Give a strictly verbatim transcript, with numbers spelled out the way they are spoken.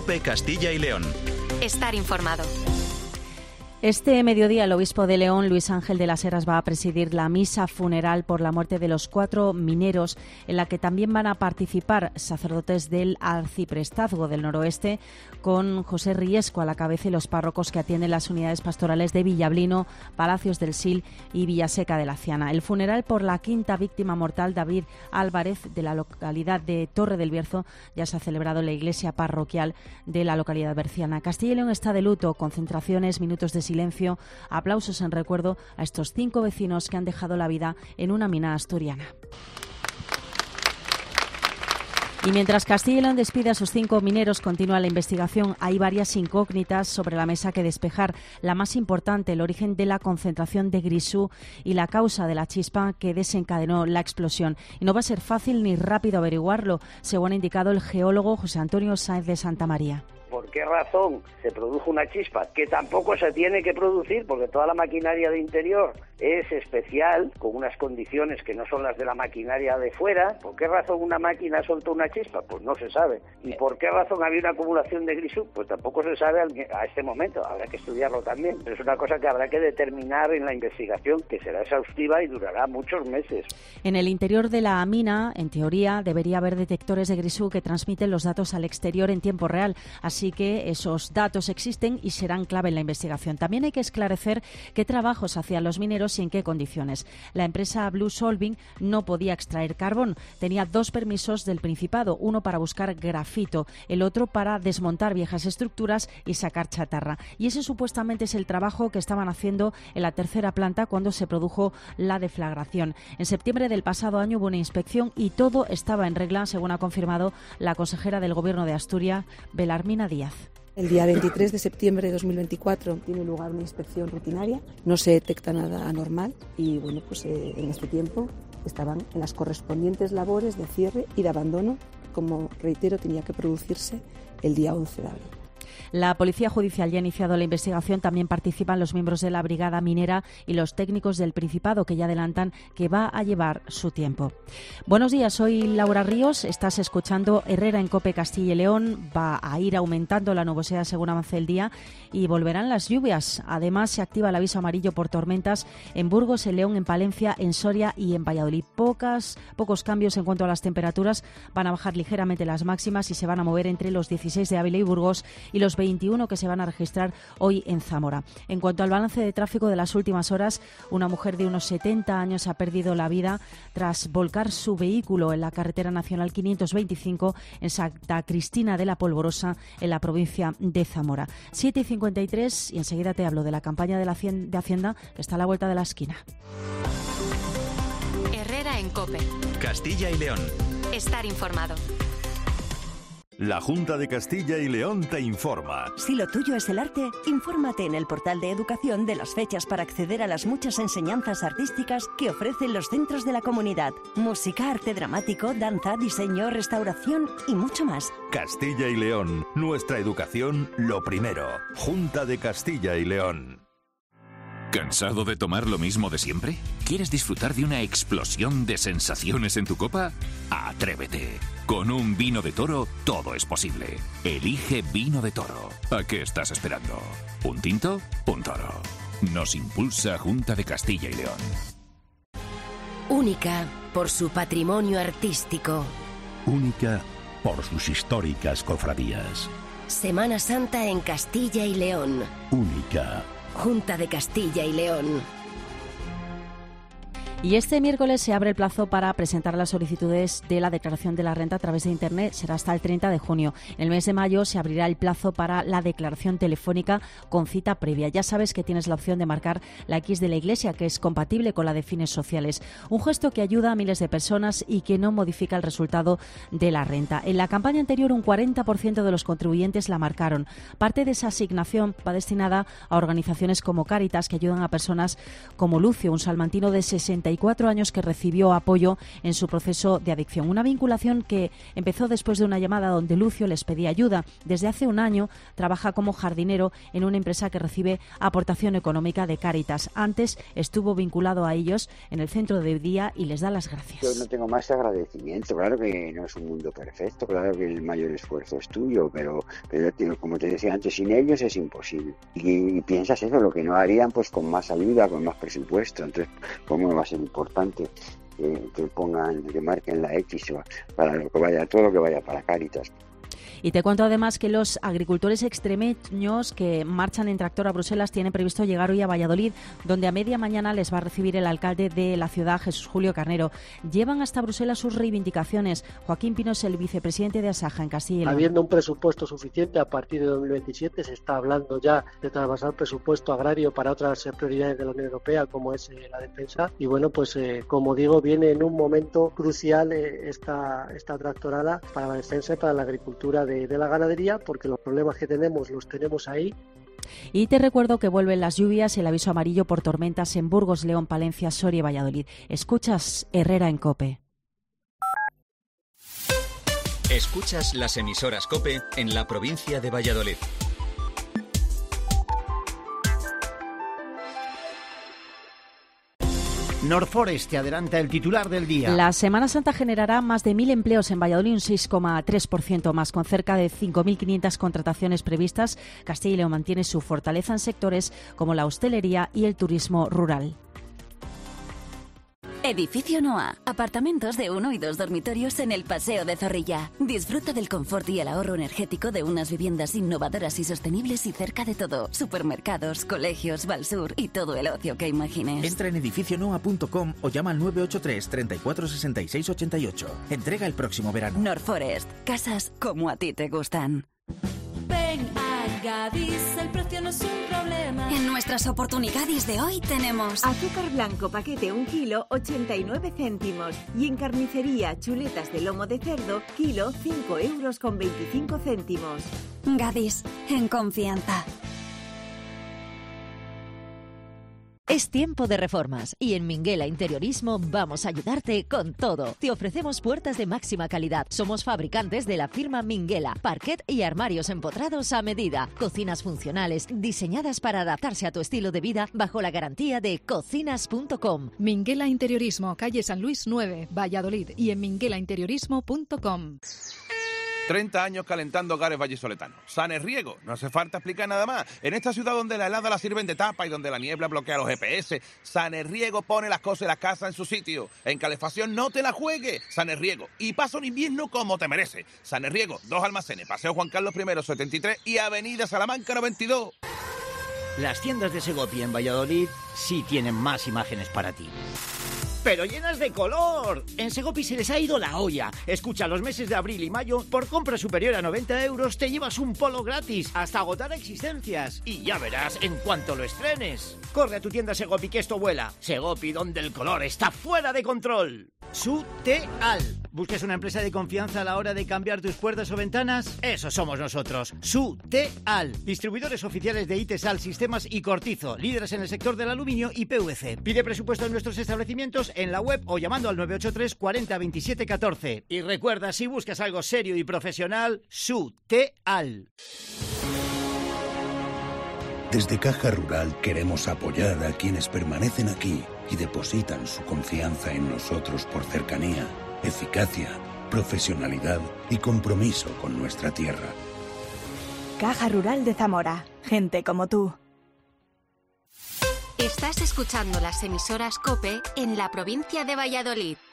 COPE Castilla y León. Estar informado. Este mediodía el obispo de León, Luis Ángel de las Heras, va a presidir la misa funeral por la muerte de los cuatro mineros, en la que también van a participar sacerdotes del Arciprestazgo del Noroeste, con José Riesco a la cabeza y los párrocos que atienden las unidades pastorales de Villablino, Palacios del Sil y Villaseca de la Ciana. El funeral por la quinta víctima mortal, David Álvarez, de la localidad de Torre del Bierzo, ya se ha celebrado en la iglesia parroquial de la localidad berciana. Castilla y León está de luto, concentraciones, minutos de silencio, aplausos en recuerdo a estos cinco vecinos que han dejado la vida en una mina asturiana. Y mientras Castilla y León despide a sus cinco mineros, continúa la investigación. Hay varias incógnitas sobre la mesa que despejar. La más importante, el origen de la concentración de grisú y la causa de la chispa que desencadenó la explosión. Y no va a ser fácil ni rápido averiguarlo, según ha indicado el geólogo José Antonio Sáenz de Santa María. ¿Por qué razón se produjo una chispa? Que tampoco se tiene que producir, porque toda la maquinaria de interior es especial, con unas condiciones que no son las de la maquinaria de fuera. ¿Por qué razón una máquina soltó una chispa? Pues no se sabe. ¿Y por qué razón había una acumulación de grisú? Pues tampoco se sabe a este momento. Habrá que estudiarlo también. Pero es una cosa que habrá que determinar en la investigación, que será exhaustiva y durará muchos meses. En el interior de la mina, en teoría, debería haber detectores de grisú que transmiten los datos al exterior en tiempo real. Así que esos datos existen y serán clave en la investigación. También hay que esclarecer qué trabajos hacían los mineros y en qué condiciones. La empresa Blue Solving no podía extraer carbón. Tenía dos permisos del Principado, uno para buscar grafito, el otro para desmontar viejas estructuras y sacar chatarra. Y ese supuestamente es el trabajo que estaban haciendo en la tercera planta cuando se produjo la deflagración. En septiembre del pasado año hubo una inspección y todo estaba en regla, según ha confirmado la consejera del Gobierno de Asturias, Belarmina Díaz. El día veintitrés de septiembre de dos mil veinticuatro tiene lugar una inspección rutinaria, no se detecta nada anormal y bueno, pues eh, en este tiempo estaban en las correspondientes labores de cierre y de abandono, como reitero tenía que producirse el día once de abril. La Policía Judicial ya ha iniciado la investigación. También participan los miembros de la Brigada Minera y los técnicos del Principado, que ya adelantan que va a llevar su tiempo. Buenos días, soy Laura Ríos. Estás escuchando Herrera en COPE Castilla y León. Va a ir aumentando la nubosidad según avance el día y volverán las lluvias. Además, se activa el aviso amarillo por tormentas en Burgos, en León, en Palencia, en Soria y en Valladolid. Pocas, pocos cambios en cuanto a las temperaturas. Van a bajar ligeramente las máximas y se van a mover entre los dieciséis de Ávila y Burgos y los veintiuno que se van a registrar hoy en Zamora. En cuanto al balance de tráfico de las últimas horas, una mujer de unos setenta años ha perdido la vida tras volcar su vehículo en la carretera nacional quinientos veinticinco en Santa Cristina de la Polvorosa, en la provincia de Zamora. siete y cincuenta y tres y enseguida te hablo de la campaña de la de Hacienda que está a la vuelta de la esquina. Herrera en COPE. Castilla y León. Estar informado. La Junta de Castilla y León te informa. Si lo tuyo es el arte, infórmate en el portal de educación de las fechas para acceder a las muchas enseñanzas artísticas que ofrecen los centros de la comunidad. Música, arte dramático, danza, diseño, restauración y mucho más. Castilla y León, nuestra educación lo primero. Junta de Castilla y León. ¿Cansado de tomar lo mismo de siempre? ¿Quieres disfrutar de una explosión de sensaciones en tu copa? ¡Atrévete! Con un vino de Toro todo es posible. Elige Vino de Toro. ¿A qué estás esperando? ¿Un tinto? Un Toro. Nos impulsa Junta de Castilla y León. Única por su patrimonio artístico. Única por sus históricas cofradías. Semana Santa en Castilla y León. Única. Junta de Castilla y León. Y este miércoles se abre el plazo para presentar las solicitudes de la declaración de la renta a través de Internet. Será hasta el treinta de junio. En el mes de mayo se abrirá el plazo para la declaración telefónica con cita previa. Ya sabes que tienes la opción de marcar la X de la Iglesia, que es compatible con la de fines sociales. Un gesto que ayuda a miles de personas y que no modifica el resultado de la renta. En la campaña anterior, un cuarenta por ciento de los contribuyentes la marcaron. Parte de esa asignación va destinada a organizaciones como Cáritas, que ayudan a personas como Lucio, un salmantino de sesenta treinta y cuatro años que recibió apoyo en su proceso de adicción. Una vinculación que empezó después de una llamada donde Lucio les pedía ayuda. Desde hace un año trabaja como jardinero en una empresa que recibe aportación económica de Cáritas. Antes estuvo vinculado a ellos en el centro de día y les da las gracias. Yo no tengo más agradecimiento. Claro que no es un mundo perfecto, claro que el mayor esfuerzo es tuyo, pero, pero como te decía antes, sin ellos es imposible. Y, y piensas eso, lo que no harían pues con más ayuda, con más presupuesto. Entonces, ¿cómo va a ser importante que, que pongan, que marquen la X para lo que vaya, todo lo que vaya para Cáritas? Y te cuento además que los agricultores extremeños que marchan en tractor a Bruselas tienen previsto llegar hoy a Valladolid, donde a media mañana les va a recibir el alcalde de la ciudad, Jesús Julio Carnero. Llevan hasta Bruselas sus reivindicaciones. Joaquín Pino es el vicepresidente de Asaja en Castilla y León. Habiendo un presupuesto suficiente, a partir de dos mil veintisiete se está hablando ya de trasvasar presupuesto agrario para otras prioridades de la Unión Europea, como es eh, la defensa. Y bueno, pues eh, como digo, viene en un momento crucial eh, esta, esta tractorada para la defensa y para la agricultura de De, de la ganadería, porque los problemas que tenemos los tenemos ahí. Y te recuerdo que vuelven las lluvias y el aviso amarillo por tormentas en Burgos, León, Palencia, Soria y Valladolid. Escuchas Herrera en COPE. Escuchas las emisoras COPE en la provincia de Valladolid. Norforest te adelanta el titular del día. La Semana Santa generará más de mil empleos en Valladolid, un seis coma tres por ciento más, con cerca de cinco mil quinientas contrataciones previstas. Castilla y León mantiene su fortaleza en sectores como la hostelería y el turismo rural. Edificio Noa. Apartamentos de uno y dos dormitorios en el Paseo de Zorrilla. Disfruta del confort y el ahorro energético de unas viviendas innovadoras y sostenibles y cerca de todo. Supermercados, colegios, Valsur y todo el ocio que imagines. Entra en edificio noa punto com o llama al nueve ocho tres, treinta y cuatro, sesenta y seis, ochenta y ocho. Entrega el próximo verano. Norforest. Casas como a ti te gustan. Ven a Gadis, el precio no es un problema. En nuestras oportunidades de hoy tenemos azúcar blanco paquete un kilo, ochenta y nueve céntimos. Y en carnicería, chuletas de lomo de cerdo, kilo, cinco euros con veinticinco céntimos. Gadis, en confianza. Es tiempo de reformas y en Minguela Interiorismo vamos a ayudarte con todo. Te ofrecemos puertas de máxima calidad. Somos fabricantes de la firma Minguela, parquet y armarios empotrados a medida. Cocinas funcionales diseñadas para adaptarse a tu estilo de vida bajo la garantía de cocinas punto com. Minguela Interiorismo, calle San Luis nueve, Valladolid y en minguela interiorismo punto com. treinta años calentando hogares vallisoletanos. Sanerriego, no hace falta explicar nada más. En esta ciudad donde la helada la sirven de tapa y donde la niebla bloquea los G P S, Sanerriego pone las cosas y las casas en su sitio. En calefacción no te la juegues. Sanerriego. Y pasa un invierno como te merece. Sanerriego, dos almacenes, Paseo Juan Carlos I, setenta y tres y Avenida Salamanca noventa y dos. Las tiendas de Segopi en Valladolid sí tienen más imágenes para ti. ¡Pero llenas de color! En Segopi se les ha ido la olla. Escucha, los meses de abril y mayo, por compra superior a noventa euros, te llevas un polo gratis, hasta agotar existencias. Y ya verás en cuanto lo estrenes. Corre a tu tienda Segopi, que esto vuela. Segopi, donde el color está fuera de control. Suteal. ¿Buscas una empresa de confianza a la hora de cambiar tus puertas o ventanas? Eso somos nosotros. Suteal. Distribuidores oficiales de Itesal, Sistemas y Cortizo. Líderes en el sector del aluminio y P V C. Pide presupuesto en nuestros establecimientos en la web o llamando al nueve ocho tres, cuarenta, veintisiete, catorce. Y recuerda, si buscas algo serio y profesional, Suteal. Desde Caja Rural queremos apoyar a quienes permanecen aquí y depositan su confianza en nosotros por cercanía, eficacia, profesionalidad y compromiso con nuestra tierra. Caja Rural de Zamora. Gente como tú. Estás escuchando las emisoras COPE en la provincia de Valladolid.